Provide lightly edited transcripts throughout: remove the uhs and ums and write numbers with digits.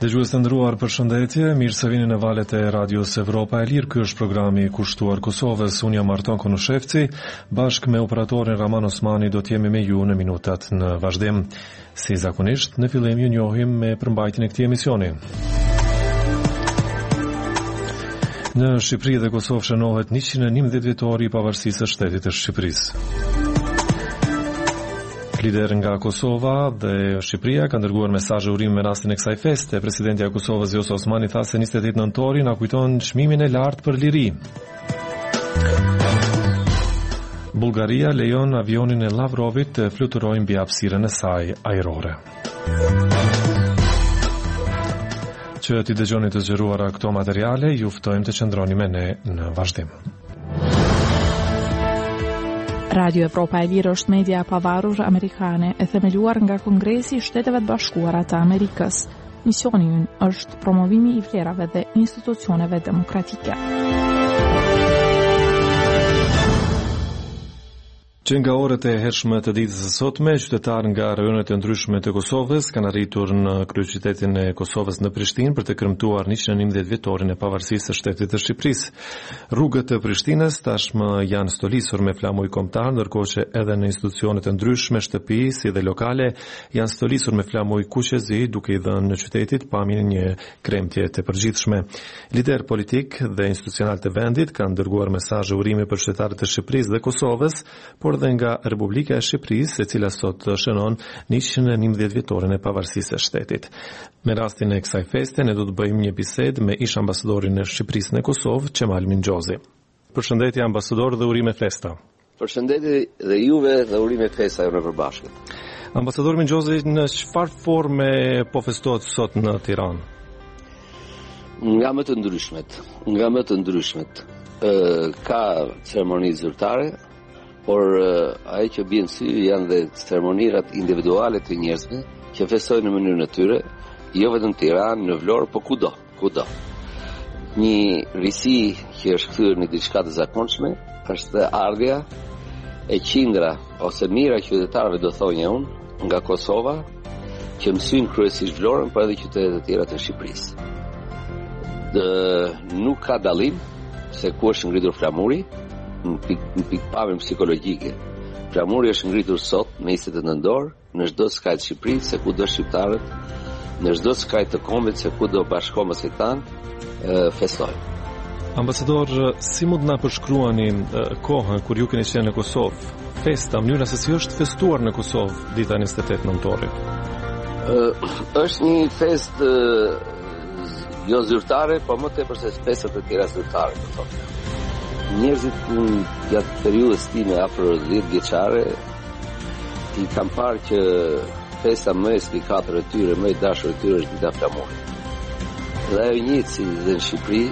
Dëgjues të nderuar, përshëndetje, mirë se vini në valët e Radios Evropa e Lirë. Ky është programi i kushtuar Kosovës. Unë jam Arton Konushevci, bashkë me operatorin Raman Osmani do të jemi me ju në minutat në vazhdim. Si zakonisht, në fillim ju njohim me përmbajtjen e këtij emisioni. Në Shqipëri dhe Kosovë shënohet 111 vjetori i pavarësisë së shtetit të Shqipërisë. Lider nga Kosova dhe Shqipëria ka dërguar mesazhe urimi me rastin e kësaj feste. Presidenti i Kosovës Vjosa Osmani tha se 28 nëntori na kujton çmimin e lartë për liri. Bullgaria lejon avionin e Lavrovit të fluturojë mbi hapësirën e saj ajrore. Që t'i dëgjoni të zgjeruara këto materiale, ju ftojmë të qëndroni me ne në vazhdim. Radio Evropa e Lirë është media e pavarur amerikane e themeluar nga Kongresi i Shteteve të Bashkuara të Amerikës. Misioni i ynë është promovimi i vlerave dhe institucioneve demokratike. Që nga orët e hershme të ditës së sotme, qytetarë nga rajonet e ndryshme të Kosovës kanë arritur në kryeqytetin e Kosovës në Prishtinë për të kremtuar 111 vjetorin e pavarësisë së shtetit të Shqipërisë. Rrugët e Prishtinës tashmë janë stolisur me flamuj kombëtar, ndërkohë që edhe në institucionet e ndryshme, shtëpi si dhe lokale janë stolisur me flamuj kuqezi, duke i dhënë në qytetit pamjen një kremtje të përgjithshme. Lider politik dhe institucional të vendit kanë dërguar mesazhe urimi për qytetarët e Shqipërisë dhe Kosovës, por dhe nga Republika e Shqipërisë, e cila sot shënon 111 vjetorin e pavarësisë së shtetit. Me rastin e kësaj feste, ne do të bëjmë një bisedë me ish ambasadorin e Shqipërisë në Kosovë, Qemal Mingjozi. Përshëndetje ambasador dhe urime festa. Përshëndetje dhe juve dhe urime festa në përbashkët. Ambasador Mingjozi, në çfarë forme po festohet sot në Tiranë? Nga më të ndryshmet. Ka ceremoni zyrtare, por ai që bën sy janë dhe ceremonirat individuale të njerëzve që festojnë në mënyrën e tyre, jo vetëm në Tiranë, në Vlorë, por kudo. Një risi që është kthyer në diçka të zakonshme është ardhja e qindra ose mijëra qytetarëve, do thonja unë, nga Kosova, që mësojnë kryesisht Vlorën, por edhe qytetet e tjera të Shqipërisë. Nuk ka dallim se ku është ngritur flamuri. Në pikpamjen psikologjike. Flamuri është ngritur sot me 29 dorë në çdo skaj të Shqipërisë, se kudo shqiptarët, në çdo skaj të kombit, se kudo bashkohës tanë festojnë. Ambasador, si mund na përshkruani kohën kur ju keni qenë në Kosovë? Festa, mënyra se si është festuar në Kosovë dita 28 nëntorit? Është një festë jo zyrtare, por më tepër se festat e tjera zyrtare, do thotë. Njerëzit gjatë periudhës time afër 10 vjeçare i kam parë që festa më e spikatër e tyre, më e dashur e tyre është dita flamurit. Dhe ajo njëjtë si dhe në Shqipëri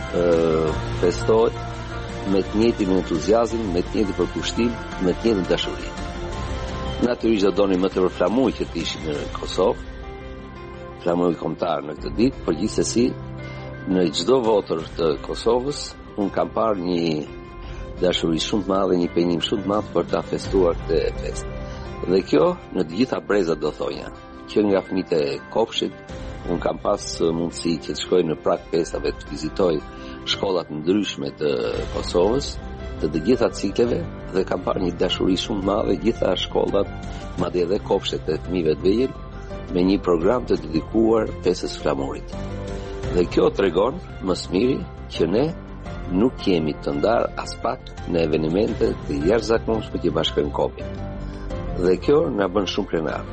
festohet me të njëjtin entuziazëm, me të njëjtin përkushtim, me të njëjtin dashuri. Natyrisht do doni më tepër flamuj që të ishin në Kosovë, flamuj kombëtar në këtë ditë, por gjithsesi në çdo votër të Kosovës unë kam parë një dashuri shumë të madhe, një penjim shumë të madh për ta festuar këtë festë. Dhe kjo në të gjitha brezat, do thonja, që nga fëmijët e Kopshit, unë kam pas mundësi që të shkoj në prag festave, të vizitoj shkollat ndryshme të Kosovës, të gjitha cikleve, dhe kam parë një dashuri shumë të madhe gjitha shkollat, madje edhe kopshtet e fëmijëve të vegjël, me një program të dedikuar festës flamurit. Dhe kjo tregon më së miri që ne nuk jemi të ndarë as pak në evenimente të jashtëzakonshme që bashkojnë kombin. Dhe kjo na bën shumë krenar.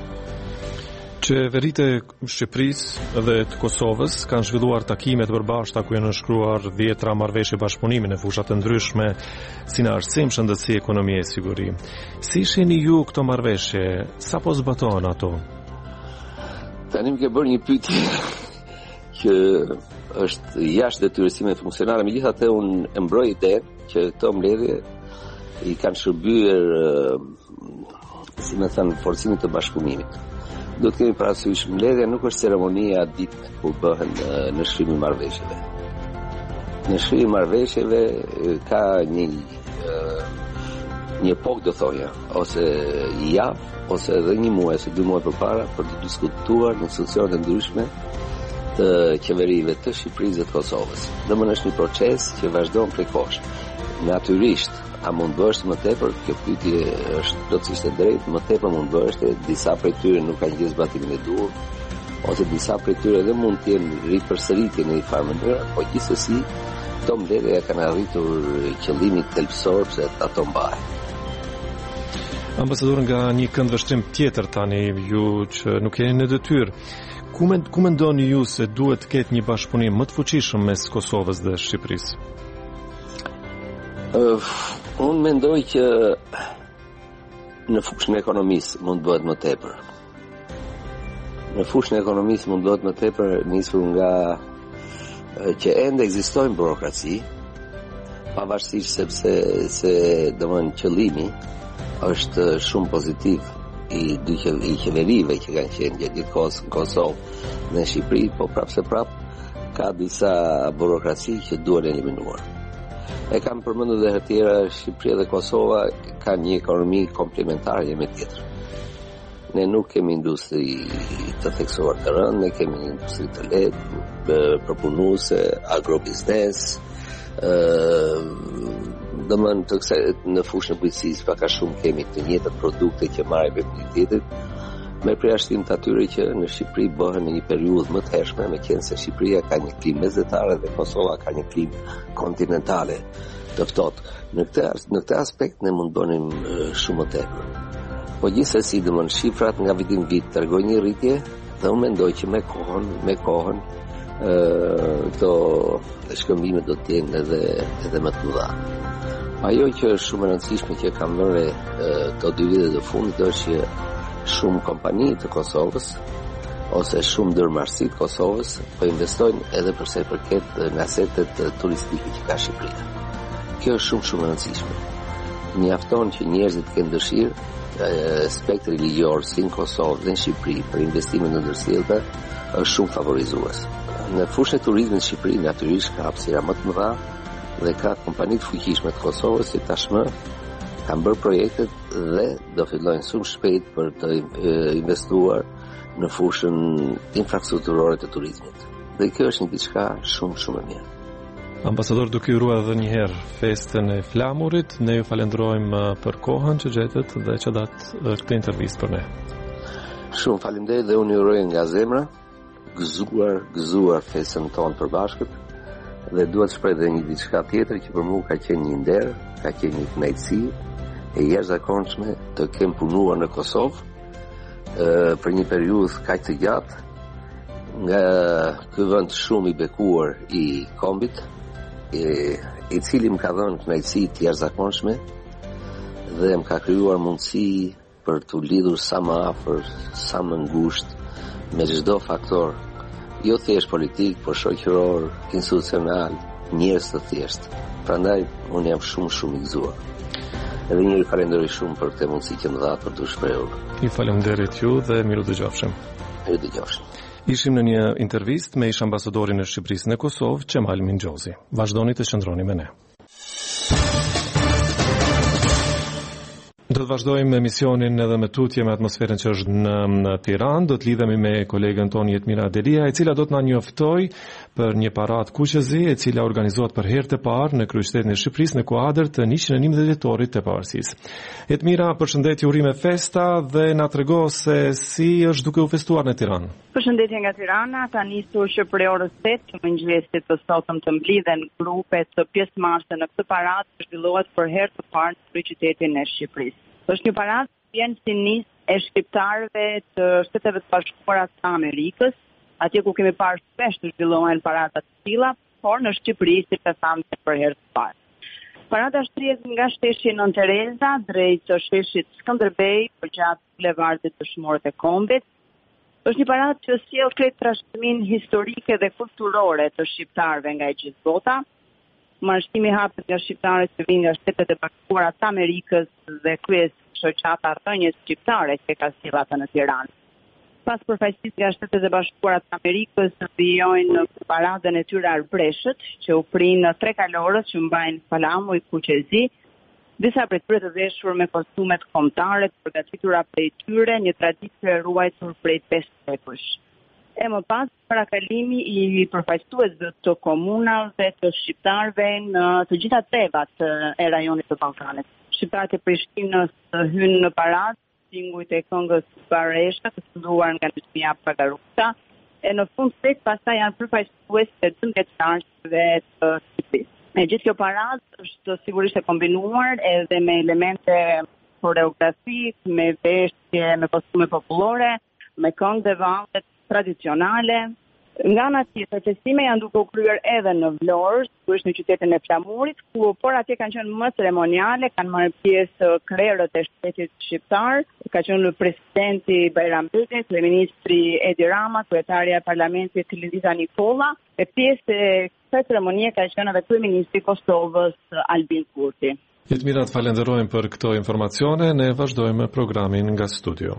Qeveritë e Shqipërisë dhe të Kosovës kanë zhvilluar takime të përbashkëta ku janë nënshkruar 10 marrëveshje bashkëpunimi në fusha të ndryshme, si në arsim, shëndetësi, ekonomi e siguri. Si shihni ju këto marrëveshje? Sa po zbatohen ato? Tani më ke bërë një pyetje që është jashtë detyrës time funksionale, megjithatë unë e mbroj idenë që këto mbledhje i kanë shërbyer, si më thënë, forcimit të bashkëpunimit. Do të kemi parasysh mbledhja nuk është ceremonia ditë kur bëhen në shkrimin e marrëveshjeve. Në shkrimin e marrëveshjeve ka një epokë, do thoja, ose një javë, ose edhe një muaj, ose 2 muaj përpara, për të diskutuar në institucione të ndryshme të qeverive të Shqipërisë dhe të Kosovës. Domethënë është një proces që vazhdon prej kohësh. Natyrisht, a mund bësh më tepër? Kjo pyetje është plotësisht e drejtë, më tepër mund bësh, disa prej tyre nuk kanë gjithë zbatimin e duhur, ose disa prej tyre edhe mund të jenë ripërsëritje në një farë mënyrë, po gjithsesi këto mbledhje kanë arritur qëllimin thelbësor se ato mbahen. Ambasador, nga një këndvështrim tjetër tani, ju që nuk jeni në detyrë, ku mendoni ju se duhet të ketë një bashkëpunim më të fuqishëm mes Kosovës dhe Shqipërisë? Unë mendoj që në fushën e ekonomisë mund bëhet më tepër. Në fushën e ekonomisë mund bëhet më tepër, nisur nga që ende ekzistojnë burokraci, pavarësisht sepse domethënë qëllimi është shumë pozitiv i qeverive që kanë qenë gjatë gjithë kohës në Kosovë dhe në Shqipëri, po prapë ka disa burokraci që duhen eliminuar. E kam përmendur edhe herë tjera, Shqipëria dhe Kosova kanë një ekonomi komplementare një me tjetrën. Ne nuk kemi industri të theksuar të rënd, ne kemi një industri të lehtë, përpunuese, agrobiznes, në fushën e bujqësisë pak a shumë kemi të njëjtat produkte që marrin me tjetrit, me përjashtim të atyre që në Shqipëri bëhen në një periudhë më të hershme, meqense Shqipëria ka një klimë mesdhetare dhe Kosova ka një klimë kontinentale të ftohtë. Në këtë aspekt ne mund bënim shumë më tepër. Po gjithsesi, shifrat nga viti në vit tregojnë një rritje dhe unë mendoj që me kohën këto shkëmbimet do të jenë edhe më të mëdha. Ajo që është shumë e rëndësishme që kam vënë këto 2 vite të fundit është që shumë kompani të Kosovës ose shumë ndërmarrësi të Kosovës po investojnë edhe për sa i përket në asetet turistike që ka Shqipëria. Kjo është shumë e rëndësishme. Mjafton që njerëzit kenë dëshirë spektri ligjor si në Kosovë dhe në Shqipëri për investime në ndërsjellje është shumë favorizues. Në fushën e turizmit në Shqipëri natyrisht ka hapësira më të mëdha dhe ka kompani të fuqishme të Kosovës që tashmë kanë bërë projektet dhe do fillojnë shumë shpejt për të investuar në fushën infrastrukturore të turizmit. Dhe kjo është një diçka shumë e mirë. Ambasador, duke uruar edhe një herë festën e flamurit, ne ju falenderojmë për kohën që gjetët dhe që datë këtë intervistë për ne. Shumë faleminderit dhe unë ju uroj nga zemra, gëzuar festën tonë për bashkët. Dhe duhet të shpreh edhe një diçka tjetër që për mua ka qenë një nder, ka qenë një kënaqësi e jashtëzakonshme të kem punuar në Kosovë për një periudhë kaq të gjatë nga ky vend shumë i bekuar i kombit, i cili më ka dhënë kënaqësi të jashtëzakonshme dhe më ka krijuar mundësi për të lidhur sa më afër, sa më ngushtë me çdo faktor. Jo thjesht politik, por shoqëror, institucional, njerëz të thjeshtë. Prandaj unë jam shumë i gëzuar. Edhe një herë falenderoj shumë për këtë mundësi që më dha për të shprehur. Ju falenderit ju dhe miru dëgjofshim. Miru dëgjofshim. Ishim në një intervistë me ish ambasadorin e Shqipërisë në Kosovë, Qemal Mingjozi. Vazhdoni të qëndroni me ne. Do të vazhdojmë emisionin edhe me tutje me atmosferën që është në Tiranë. Do të lidhemi me kolegën tonë Jetmira Delia, e cila do të na njoftoj për një paratë kuqezi e cila organizohet për herë të parë në kryeqytetin e Shqipërisë në kuadër të 111 vjetorit të pavarësisë. Jetmira, përshëndetje, urime festa dhe na trego se si është duke u festuar në Tiranë. Përshëndetje nga Tirana, ka nisur që prej orës 8 të mëngjesit të sotëm të mblidhen grupe të pjesëmarrëse në këtë paradë që zhvillohet për herë të parë në kryeqytetin e Shqipërisë. Është një paradë që vjen si nisë e shqiptarëve të Shteteve të Bashkuara të Amerikës, atje ku kemi parë shpesh të zhvillohen parada të tilla, por në Shqipëri si të thamë për herë të parë. Parada shtrihet nga shteshi Nën Tereza drejt shteshit Skënderbej përgjatë bulevardit të Shmorët e Kombit. Është një paradë që sjell krejt trashëgimin historike dhe kulturore të shqiptarëve nga e gjithë bota. Marrëdhënimi hapet nga shqiptarët që vinë nga Shtetet e Bashkuara të Amerikës dhe shoqata rrënjës shqiptare që ka sjellë ata në Tiranë. Pas përfaqësisë nga Shtetet e Bashkuara të Amerikës vijojnë në paradën e tyre arbreshët, që u prinë 3 kalorët që mbajnë flamuj kuqezi, disa prej tyre të veshur me kostumet kombëtare të përgatitura prej tyre, një traditë e ruajtur prej 5 shekush. e më pas parakalimi I përfaqësuesve të komunave të shqiptarëve në të gjitha trevat e rajonit të Ballkanit. Shqiptarët e Prishtinës hynë në paradë, tingujt e këngës Baresha, të studuar nga Nismia Pagaruta, e në fund tek pastaj janë përfaqësues të 12 qartëve të Shqipërisë. Gjithë kjo paradë është sigurisht e kombinuar edhe me elemente koreografik, me veshje, me kostume popullore, me këngë dhe valle tradicionale. Nga ana tjetër, festime janë duke u kryer edhe në Vlorë, sigurisht në qytetin e Flamurit, por atje kanë qenë më ceremoniale, kanë marrë pjesë krerët e shtetit shqiptar, ka qenë presidenti Bajram Beki, kryeministri Edi Rama, kryetaria e parlamentit Lindita Nikolla, e pjesë e kësaj ceremonie ka qenë edhe kryeministri I Kosovës Albin Kurti. Jetmirat, falenderojmë për këto informacione, ne vazhdojmë programin nga studio.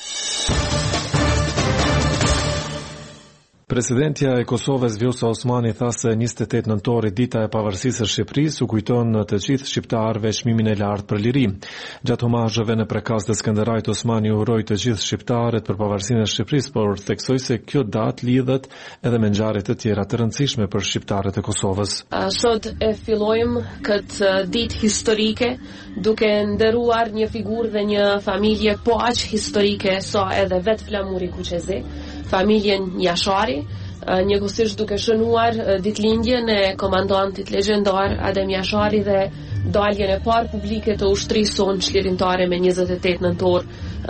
Presidentja e Kosovës Vjosa Osmani tha se 28 nëntori dita e pavarësisë së Shqipërisë u kujton të gjithë shqiptarëve çmimin e lartë për liri. Gjatë homazheve në prekaz të Skënderajt, Osmani uroi të gjithë shqiptarët për pavarësinë e Shqipërisë, por theksoi se kjo datë lidhet edhe me ngjarje të tjera të rëndësishme për shqiptarët e Kosovës. Sot e fillojmë këtë ditë historike duke nderuar një figurë dhe një familje po aq historike sa edhe vetë Flamuri Kuqezi, familjen Jashari, njëkohësisht duke shënuar ditëlindjen e komandantit legjendar Adem Jashari dhe daljen e parë publike të ushtrisë sonë çlirimtare me 28 nëntor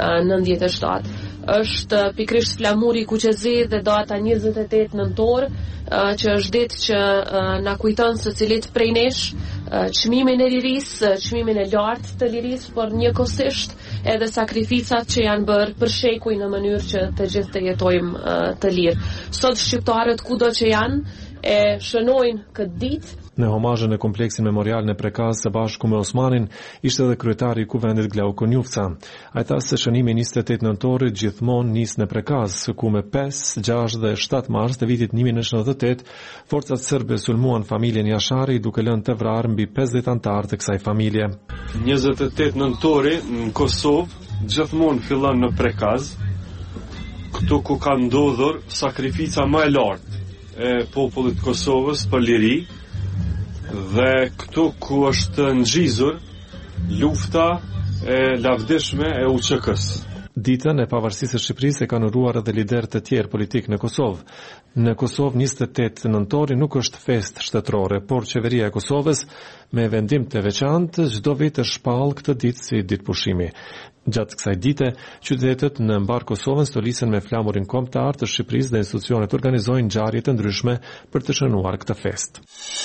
97. Është pikërisht Flamuri Kuqezi dhe data 28 nëntor që është ditë që na kujton secilit prej nesh çmimin e lirisë, çmimin e lartë të lirisë, por njëkohësisht edhe sakrificat që janë bërë për shekuj në mënyrë që të gjithë të jetojmë të lirë. Sot shqiptarët kudo që janë e shënojnë këtë ditë. Në homazhin e kompleksin memorial në Prekaz së bashku me Osmanin ishte edhe kryetari I kuvendit Glauko Njufca. Ai tha se shënimi 28 nëntorit gjithmonë nis në Prekaz, ku me 5, 6 dhe 7 mars të vitit 1998 forcat serbe sulmuan familjen Jashari duke lënë të vrarë mbi 50 anëtar të kësaj familje. 28 nëntori në Kosovë gjithmonë fillon në Prekaz, këtu ku ka ndodhur sakrifica më e lartë e popullit Kosovës për liri, dhe këtu ku është ngjizur lufta e lavdishme e UÇK-s. Ditën e pavarësisë së Shqipërisë e kanë uruar edhe liderë të tjerë politik në Kosovë. Në Kosovë 28 nëntori nuk është festë shtetërore, por qeveria e Kosovës me vendim të veçantë çdo vit e shpall këtë ditë si ditë pushimi. Gjatë kësaj dite, qytetet në mbar Kosovën stolisen me flamurin kombëtar të Shqipërisë dhe institucionet organizojnë ngjarje të ndryshme për të shënuar këtë festë.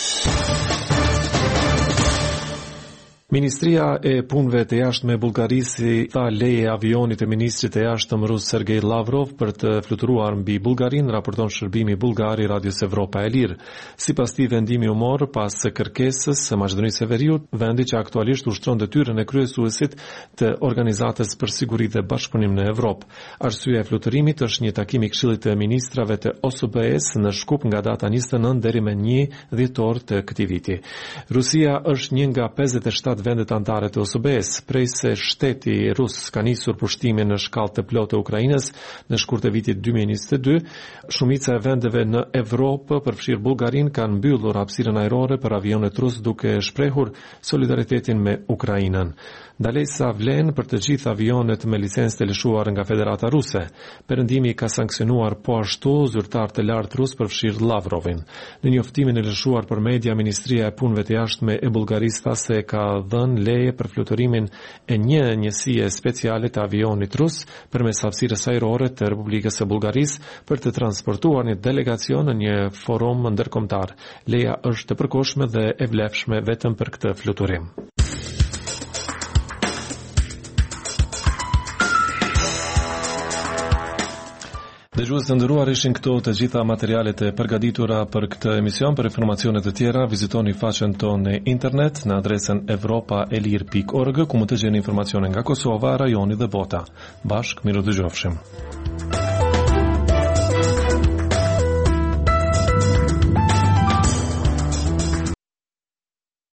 Ministria e Punëve të Jashtme e Bullgarisë tha leje avionit të ministrit të jashtëm rus Sergej Lavrov për të fluturuar mbi Bullgarinë, raporton shërbimi bullgar I Radios Evropa e Lirë. Sipas tij, vendimi u mor pas kërkesës së Maqedonisë së Veriut, vendi që aktualisht ushtron detyrën e kryesuesit të Organizatës për Siguri dhe Bashkëpunim në Evropë. Arsyeja e fluturimit është një takim I Këshillit të Ministrave të OSBE-s në Shkup nga data 29 deri me 1 dhjetor të këtij viti. Rusia është një nga 57 vendet anëtare të OSBE-s, prej se shteti rus ka nisur pushtimin në shkallë të plotë të Ukrainës në shkurt e vitit 2022, shumica e vendeve në Evropë, përfshirë Bullgarinë, kanë mbyllur hapësirën ajrore për avionet rus duke shprehur solidaritetin me Ukrainën. Ndalesa vlen për të gjithë avionet me licencë të lëshuar nga Federata Ruse. Perëndimi ka sankcionuar po ashtu zyrtar të lartë rus përfshirë Lavrovin. Në njoftimin e lëshuar për media, Ministria e Punëve të Jashtme e Bullgarisë tha se ka dhënë leje për fluturimin e një njësie speciale të avionit rus përmes hapësirës ajrore të Republikës së Bullgarisë për të transportuar një delegacion në një forum ndërkombëtar. Leja është të përkohshme dhe e vlefshme vetëm për këtë fluturim. Dëgjues të nderuar, ishin këto të gjitha materialet e përgatitura për këtë emision. Për informacione të tjera, vizitoni faqen tonë në internet në adresën europaelir.org, ku mund të gjeni informacione nga Kosova, rajoni dhe bota. Bashkë, miru dëgjofshim.